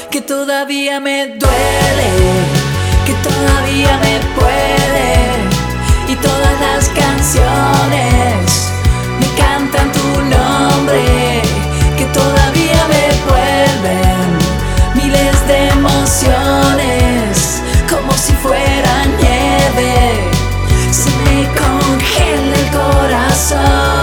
que todavía me duele, que todavía me puede, y todas las canciones me cantan tu nombre, que todavía me vuelven miles de emociones, como si fuera nieve, se me congela el corazón.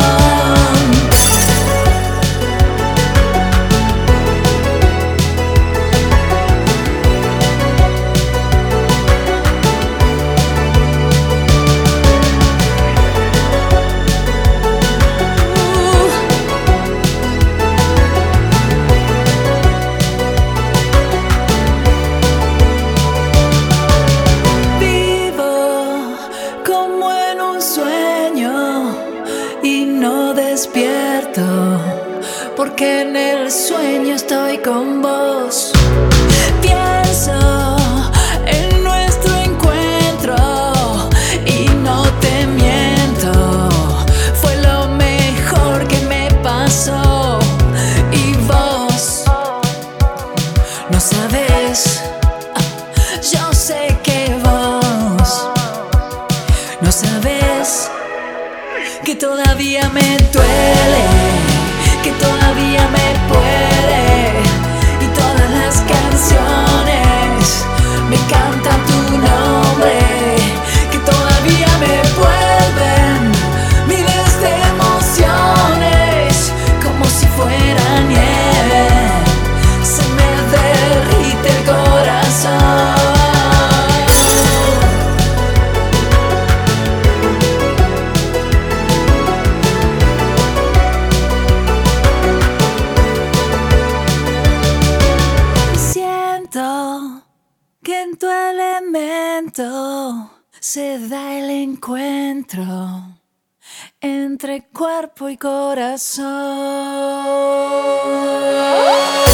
Despierto, porque en el sueño estoy con vos. Pienso en nuestro encuentro y no te miento, fue lo mejor que me pasó. Y vos no sabes, yo sé que vos no sabes, que todavía me duele, que todavía me puede, y todas las canciones me cantan tu nombre, que todavía me vuelven miles de emociones, como si fuera nieve, se me derrite el corazón. Que en tu elemento se da el encuentro entre cuerpo y corazón.